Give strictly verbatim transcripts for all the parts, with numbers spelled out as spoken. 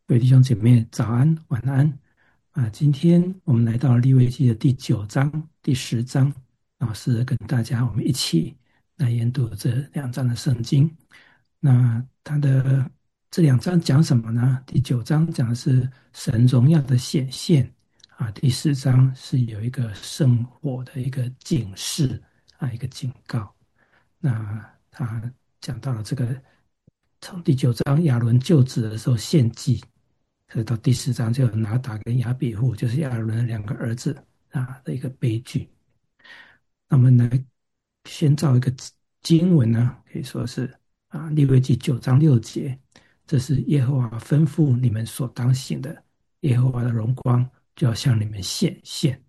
各位弟兄姐妹，早安、晚安啊！今天我们来到利未记的第九章、第十章，老师跟大家我们一起来研读这两章的圣经。那它的这两章讲什么呢？第九章讲的是神荣耀的显现啊，第十章是有一个圣火的一个警示啊，一个警告。那他讲到了这个，从第九章亚伦就职的时候献祭。可到第十章就有拿达跟亚比户，就是亚伦的两个儿子啊的一个悲剧。那我们来先造一个经文呢，可以说是啊利未记九章六节，这是耶和华吩咐你们所当行的，耶和华的荣光就要向你们显现。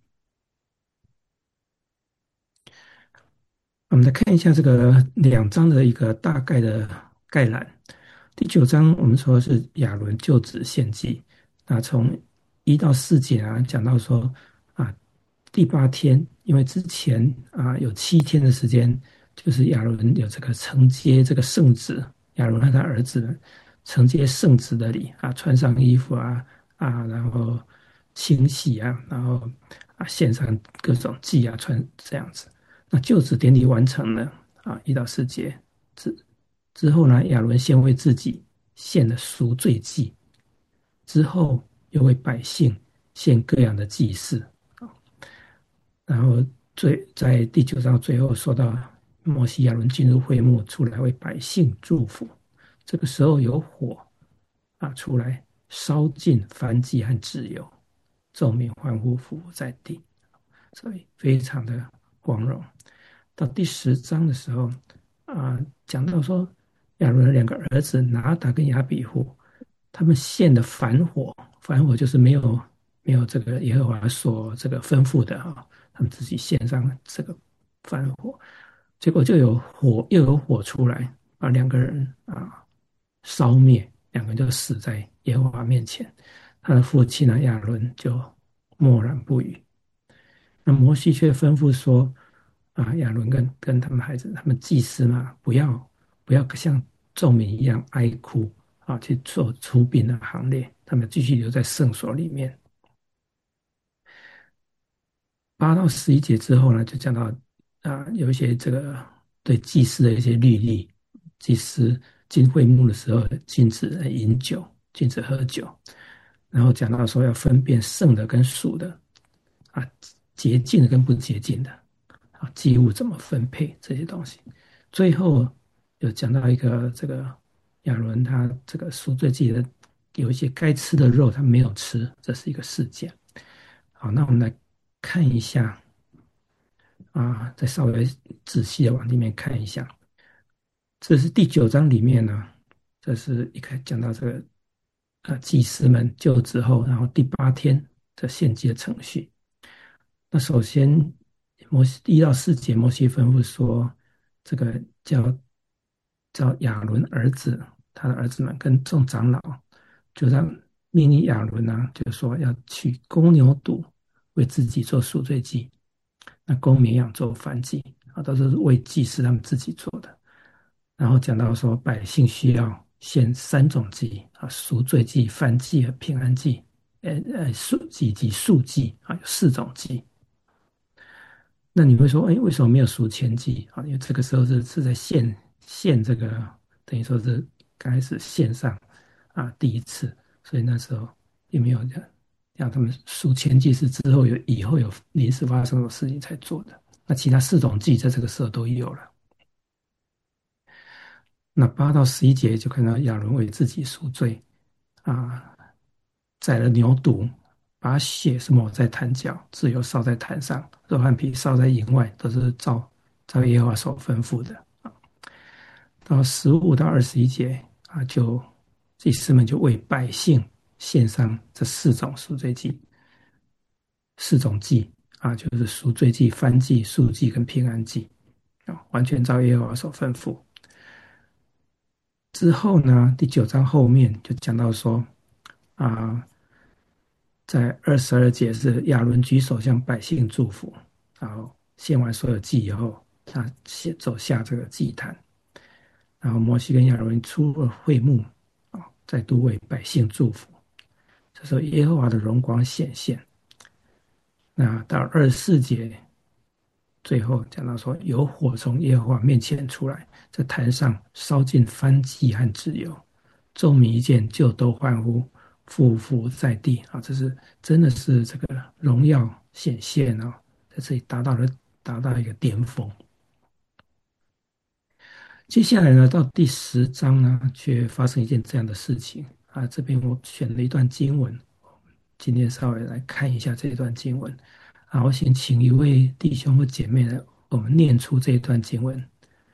我们来看一下这个两章的一个大概的概览。第九章我们说是亚伦就职献祭，那从一到四节啊讲到说啊第八天，因为之前啊有七天的时间，就是亚伦有这个承接这个圣旨，亚伦和他儿子承接圣旨的礼啊，穿上衣服啊啊，然后清洗啊，然后啊献上各种祭啊，穿这样子。那就职典礼完成了啊，一到四节之之后呢，亚伦先为自己献了赎罪祭，之后又为百姓献各样的祭祀。然后最在第九章最后说到，摩西亚伦进入会幕出来为百姓祝福，这个时候有火啊出来烧尽燔祭和脂油，众民欢呼俯伏在地，所以非常的光荣。到第十章的时候啊，讲到说亚伦的两个儿子拿达跟亚比户，他们献的反火，反火就是没有没有这个耶和华所这个吩咐的啊，他们自己献上这个反火，结果就有火又有火出来，把两个人啊烧灭，两个人就死在耶和华面前。他的父亲呢亚伦就默然不语。那摩西却吩咐说：啊，亚伦跟跟他们孩子，他们祭司嘛，不要不要像众民一样哀哭啊，去做出殡的行列，他们继续留在圣所里面。八到十一节之后呢，就讲到啊，有一些这个对祭司的一些律例，祭司进会幕的时候禁止饮酒，禁止喝酒，然后讲到说要分辨圣的跟俗的啊，洁净的跟不洁净的啊，祭物怎么分配这些东西。最后有讲到一个这个亚伦他这个赎罪祭的有一些该吃的肉他没有吃，这是一个事件。好，那我们来看一下啊，再稍微仔细的往里面看一下。这是第九章里面呢，这是一开讲到这个啊祭司们就职后，然后第八天的献祭的程序。那首先，摩西一到四节，摩西吩咐说，这个叫叫亚伦儿子，他的儿子们跟众长老，就让命令亚伦呢、啊，就说要去公牛犊为自己做赎罪祭，那公绵羊做燔祭啊，都是为祭司他们自己做的。然后讲到说，百姓需要献三种祭啊，赎罪祭、燔祭和平安祭，呃呃，素祭及素祭啊，有四种祭。那你会说，哎，为什么没有赎愆祭啊？因为这个时候是是在献献这个，等于说是刚开始献上啊第一次，所以那时候也没有让让他们赎愆祭是之后有以后有临时发生的事情才做的。那其他四种祭在这个时候都有了。那八到十一节就看到亚伦为自己赎罪啊，宰了牛犊，把血是抹在坛角，脂油烧在坛上，肉和皮烧在营外，都是照照耶和华所吩咐的。到十五到二十一节啊，就祭司们就为百姓献上这四种赎罪祭，四种祭啊，就是赎罪祭、燔祭、素祭跟平安祭啊，完全照耶和华所吩咐。之后呢，第九章后面就讲到说啊，在二十二节是亚伦举手向百姓祝福，然后献完所有祭以后，他走下这个祭坛，然后摩西跟亚伦出了会幕啊，再度为百姓祝福。 这时候耶和华的荣光显现。那到二十四节最后讲到说，有火从耶和华面前出来，在坛上烧尽燔祭和脂油，众民一见就都欢呼，俯伏在地啊！这是真的是这个荣耀显现啊，在这里达到了达到一个巅峰。接下来呢，到第十章呢，却发生一件这样的事情啊。这边我选了一段经文，今天稍微来看一下这段经文啊。我先请一位弟兄或姐妹来，我们念出这一段经文。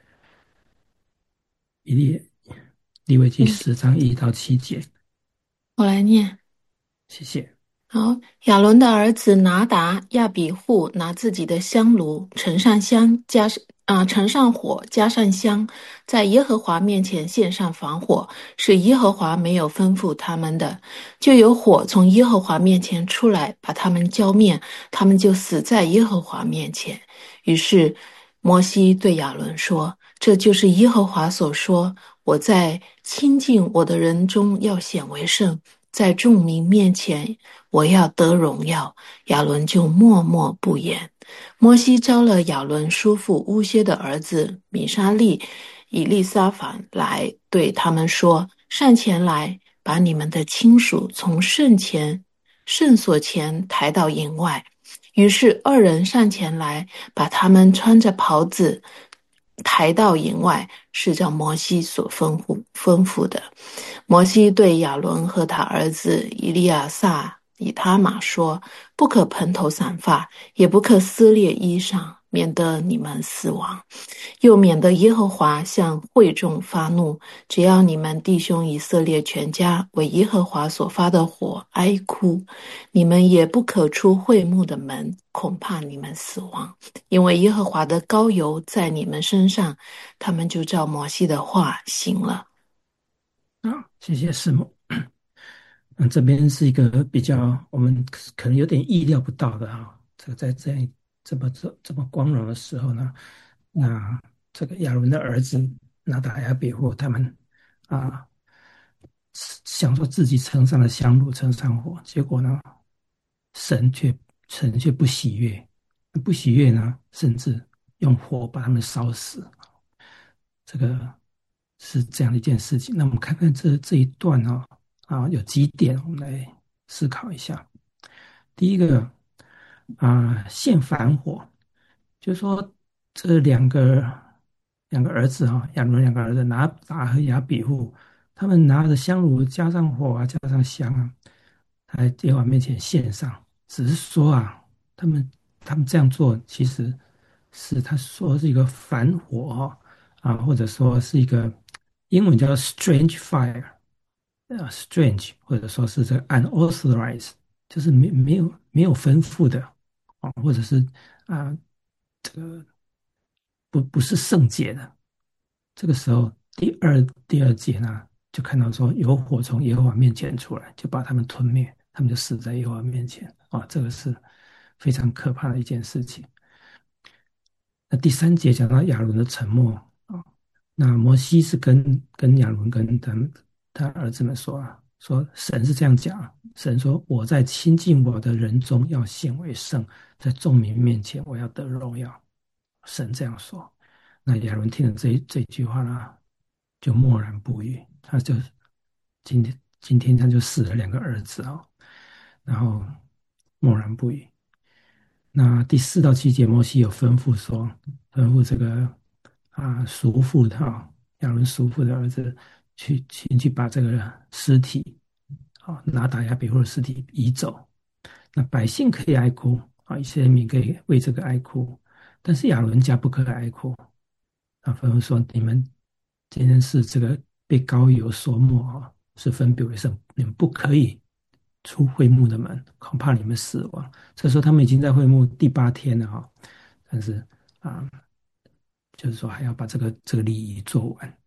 以利利未记嗯， 十章一到七节， 我来念。 谢谢。 好，亚伦的儿子拿达、亚比户拿自己的香炉，盛上香，加上啊、盛上火，加上香，在耶和华面前献上防火，是耶和华没有吩咐他们的。就有火从耶和华面前出来，把他们浇灭，他们就死在耶和华面前。于是摩西对亚伦说：“这就是耶和华所说，我在亲近我的人中要显为圣。”在众民面前，我要得荣耀。亚伦就默默不言。摩西招了亚伦叔父乌歇的儿子米沙利、以利沙凡来，对他们说：上前来，把你们的亲属从圣前、圣所前抬到营外。于是二人上前来，把他们穿着袍子抬到营外，是照摩西所吩咐吩咐的。摩西对亚伦和他儿子以利亚撒、以他玛说：不可蓬头散发，也不可撕裂衣裳，免得你们死亡。又免得耶和华向会众发怒。只要你们弟兄以色列全家为耶和华所发的火哀哭，你们也不可出会幕的门，恐怕你们死亡。因为耶和华的膏油在你们身上。他们就照摩西的话行了。 啊，谢谢师母。嗯，这边是一个比较我们可能有点意料不到的哈。这个在在这么这这么光荣的时候呢，那这个亚伦的儿子拿达亚比户他们啊，想说自己称上了香炉，称上火，结果呢，神却神却不喜悦，不喜悦呢，甚至用火把他们烧死。这个是这样的一件事情。那我们看看这这一段啊、哦，啊，有几点我们来思考一下。第一个啊，现反火，就是说这两个两个儿子哈、亚伦两个儿子拿达和亚比户，他们拿着香炉加上火啊，加上香啊，在耶和华面前献上。只是说啊，他们他们这样做，其实是他说是一个反火哈、啊，或者说是一个英文叫 strange fire，呃，strange，或者说是这个 unauthorized，就是没没有没有吩咐的啊，或者是啊，这个不不是圣洁的。这个时候，第二第二节呢，就看到说有火从耶和华面前出来，就把他们吞灭，他们就死在耶和华面前啊，这个是非常可怕的一件事情。那第三节讲到亚伦的沉默啊，那摩西是跟跟亚伦跟他们他儿子们说啊，说神是这样讲，神说我在亲近我的人中要显为圣，在众民面前我要得荣耀，神这样说。那亚伦听了这这句话呢，就默然不语，他就今天今天他就死了两个儿子啊、哦，然后默然不语。那第四到七节，摩西有吩咐说，吩咐这个啊叔父的啊亚伦叔父的儿子去去去把这个尸体啊拿达亚比户的尸体移走。那百姓可以哀哭啊，以色列民可以为这个哀哭，但是亚伦家不可哀哭。啊，吩咐说你们今天是这个被膏油所抹啊，是分别为圣，你们不可以出会幕的门，恐怕你们死亡。这时候他们已经在会幕第八天了哈，但是啊，就是说还要把这个这个礼仪做完。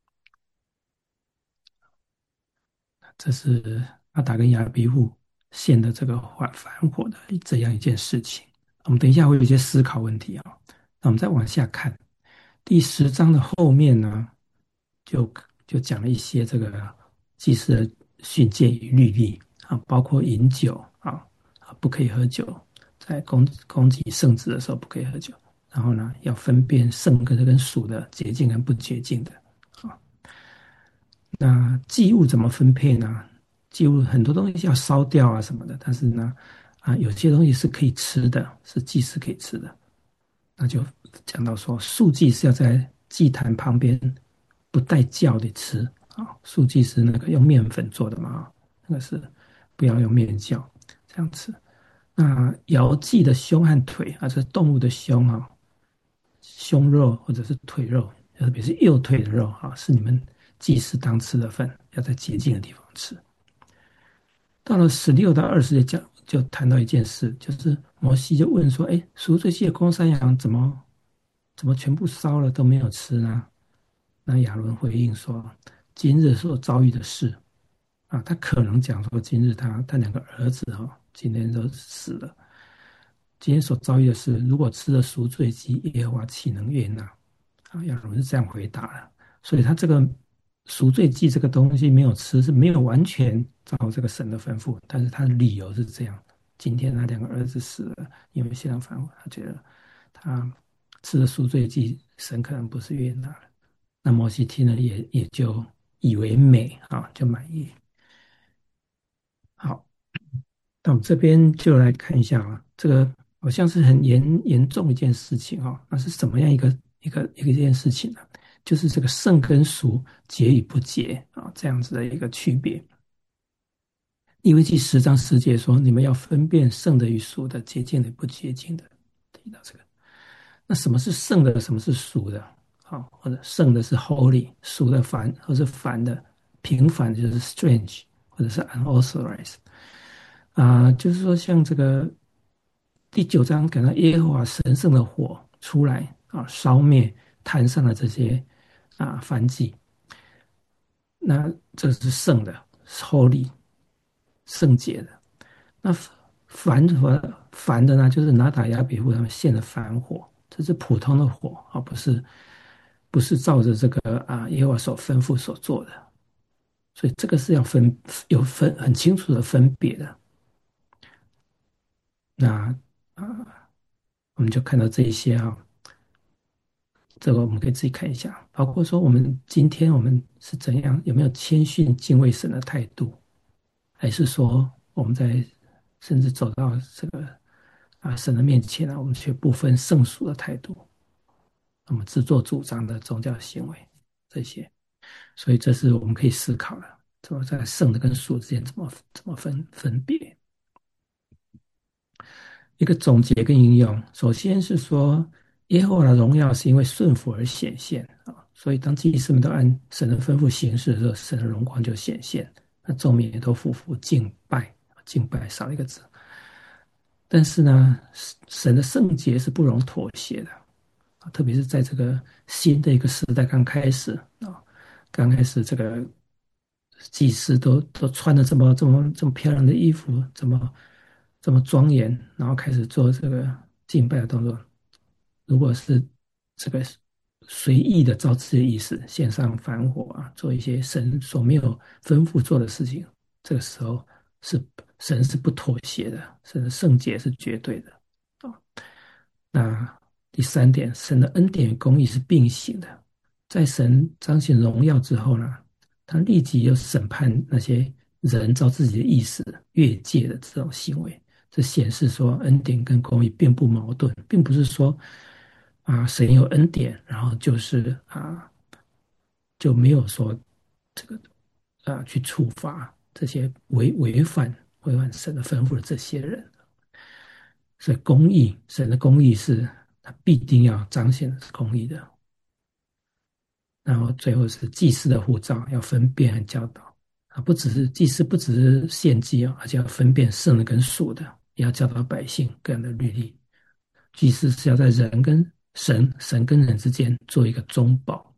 这是阿达跟亚比户献的这个反反火的这样一件事情。我们等一下会有一些思考问题啊，那我们再往下看第十章的后面呢，就就讲了一些这个祭司的训诫与律例啊，包括饮酒啊啊，不可以喝酒，在供供给圣旨的时候不可以喝酒。然后呢，要分辨圣跟跟属的洁净跟不洁净的啊。那祭物怎么分配呢？祭物很多东西要烧掉啊什么的，但是呢，啊，有些东西是可以吃的，是祭司可以吃的。那就讲到说，素祭是要在祭坛旁边不带酵的吃啊。素祭是那个用面粉做的嘛，那个是不要用面酵这样吃。那摇祭的胸和腿啊，这是动物的胸啊，胸肉或者是腿肉，特别是右腿的肉啊，是你们祭司当吃的份，要在洁净的地方吃。到了十六到二十节讲，就谈到一件事，就是摩西就问说：“哎，赎罪祭的公山羊怎么怎么全部烧了都没有吃呢？”那亚伦回应说：“今日所遭遇的事啊，他可能讲说今日他他两个儿子哈、哦，今天都死了。今天所遭遇的事，如果吃了赎罪祭，耶和华岂能悦纳？”啊，亚伦是这样回答的。所以他这个赎罪祭这个东西没有吃，是没有完全照这个神的吩咐，但是他的理由是这样：今天他两个儿子死了，因为献上反悔，他觉得他吃了赎罪祭，神可能不是悦纳了。那摩西听了也也就以为美啊，就满意。好，那我们这边就来看一下啊，这个好像是很严严重一件事情啊，那是什么样一个一个一个一件事情呢？就是这个圣跟俗、洁与不洁啊，这样子的一个区别。利未记十章十节说：“你们要分辨圣的与俗的，洁净的与不洁净的。”提到这个，那什么是圣的？什么是俗的？好，或者圣的是 holy，俗的凡，或是凡的平凡就是 strange，或者是 unauthorized。啊、就是说像这个第九章讲到耶和华神圣的火出来啊，烧灭坛上的这些啊燔祭，那这是圣的 holy 圣洁的。那凡和凡的呢，就是拿打亚比户他们献的凡火，这是普通的火啊，不是不是照着这个啊耶和华所吩咐所做的，所以这个是要分有分很清楚的分别的。那啊，我们就看到这一些啊，这个我们可以自己看一下，包括说我们今天我们是怎样，有没有谦逊敬畏神的态度，还是说我们在甚至走到这个啊神的面前呢、啊，我们却不分胜负的态度，我们自作主张的宗教行为这些，所以这是我们可以思考的，怎么在圣的跟俗之间怎么怎么分分别。一个总结跟应用，首先是说，耶和华的荣耀是因为顺服而显现啊，所以当祭司们都按神的吩咐行事的时候，神的荣光就显现，那众民也都匍匐敬拜，敬拜少了一个字。但是呢，神的圣洁是不容妥协的啊，特别是在这个新的一个时代刚开始啊，刚开始这个祭司都都穿的这么这么这么漂亮的衣服，这么这么庄严，然后开始做这个敬拜的动作。如果是这个随意的照自己的意思献上凡火啊，做一些神所没有吩咐做的事情，这个时候是神是不妥协的，神的圣洁是绝对的啊。那第三点，神的恩典与公义是并行的，在神彰显荣耀之后呢，他立即要审判那些人照自己的意思越界的这种行为。这显示说恩典跟公义并不矛盾，并不是说啊神有恩典，然后就是啊就没有说这个啊去处罚这些违违反违反神的吩咐的这些人。所以公义，神的公义是他必定要彰显的是公义的。然后最后是祭司的护照，要分辨和教导啊，不只是祭司，不只是献祭啊，而且要分辨圣的跟属的，也要教导百姓各样的律例。祭司是要在人跟神、神跟人之间做一个中保。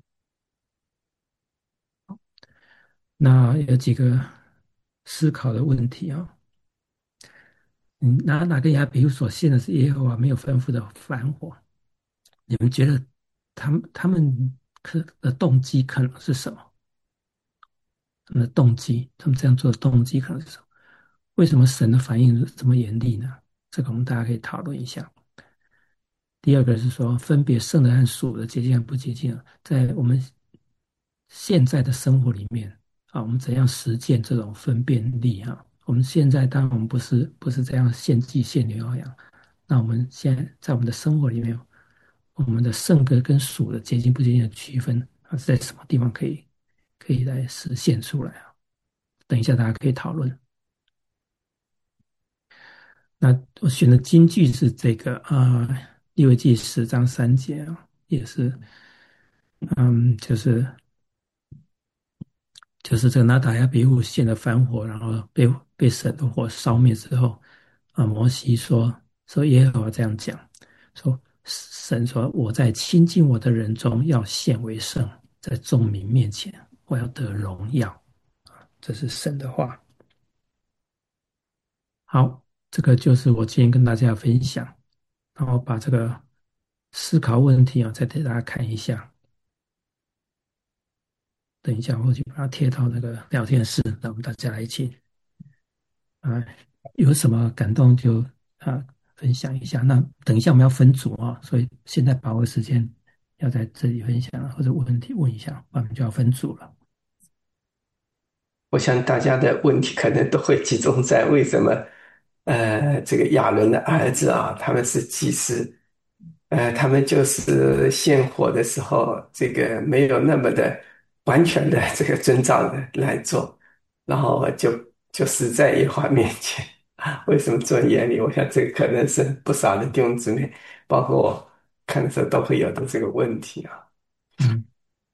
那有几个思考的问题啊，嗯，拿哪个亚比户所献的是耶和华没有吩咐的凡火？你们觉得他们他们可的动机可能是什么？他们的动机，他们这样做的动机可能是什么？ 为什么神的反应这么严厉呢？这个我们大家可以讨论一下。第二个是说，分别圣的和属的洁净和不洁净，在我们现在的生活里面啊，我们怎样实践这种分辨力啊？我们现在当然我们不是不是这样献祭献牛羊，那我们现在在我们的生活里面，我们的圣格跟属的洁净不洁净的区分啊，是在什么地方可以可以来实现出来啊？等一下大家可以讨论。那我选的金句是这个啊，呃利未记十章三节啊，也是嗯，就是就是这个拿打亚比户献了反火，然后被被神的火烧灭之后，啊，摩西说说耶和华这样讲，说神说我在亲近我的人中要献为圣，在众民面前我要得荣耀，这是神的话。好，这个就是我今天跟大家分享，然后把这个思考问题啊，再给大家看一下。等一下，我去把它贴到那个聊天室，让我们大家来一起啊，有什么感动就啊分享一下。那等一下我们要分组啊，所以现在把握时间要在这里分享或者问题问一下，我们就要分组了。 我想大家的问题可能都会集中在为什么，呃，这个亚伦的儿子啊，他们是祭司，呃，他们就是献火的时候，这个没有那么的完全的这个遵照的来做，然后就就死在耶和华面前。为什么做严厉？我想这个可能是不少的弟兄姊妹，包括我看的时候都会有的这个问题啊。 嗯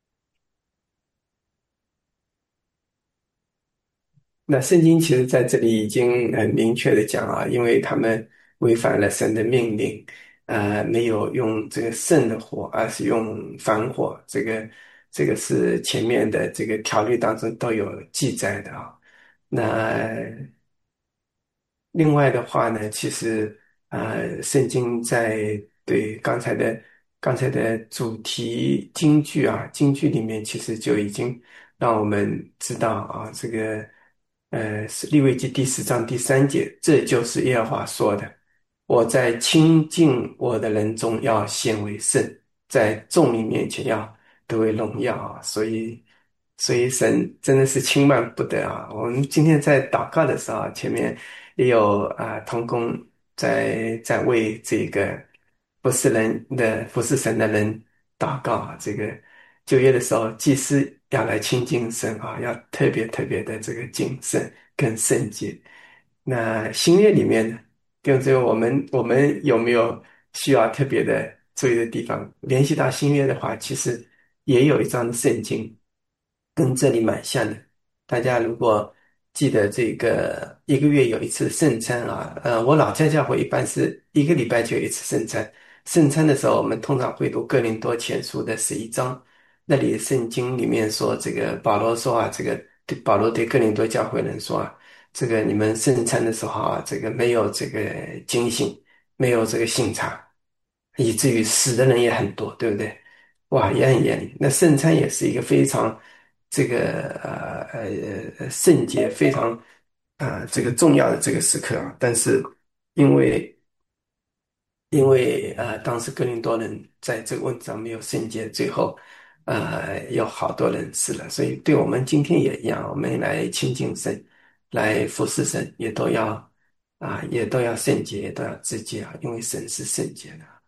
那圣经其实在这里已经很明确的讲啊，因为他们违反了神的命令，呃，没有用这个圣的火，而是用凡火，这个这个是前面的这个条例当中都有记载的啊。那另外的话呢，其实呃，圣经在对刚才的刚才的主题金句啊，金句里面其实就已经让我们知道啊，这个呃，是利未记第十章第三节，这就是耶和华说的：我在亲近我的人中要显为圣，在众民面前要得为荣耀啊。所以，所以神真的是轻慢不得啊！我们今天在祷告的时候啊，前面也有啊同工在在为这个服侍人的服侍神的人祷告啊。这个就业的时候，祭司要来亲近神啊，要特别特别的这个谨慎跟圣洁。那新约里面呢，跟这个我们我们有没有需要特别的注意的地方？联系到新约的话，其实也有一章圣经跟这里蛮像的。大家如果记得这个一个月有一次圣餐啊，呃，我老家教会一般是一个礼拜就有一次圣餐。圣餐的时候，我们通常会读哥林多前书的十一章，那里圣经里面说，这个保罗说啊，这个对保罗对哥林多教会人说啊，这个你们圣餐的时候啊，这个没有这个警醒，没有这个信察，以至于死的人也很多，对不对？哇，也很严厉。那圣餐也是一个非常这个呃呃呃圣洁、非常啊、呃这个重要的这个时刻啊。但是因为因为呃当时哥林多人在这个问题上没有圣洁，最后呃有好多人死了。所以对我们今天也一样，我们来亲近神，来服侍神，也都要啊、也都要圣洁，也都要自洁啊，因为神是圣洁的。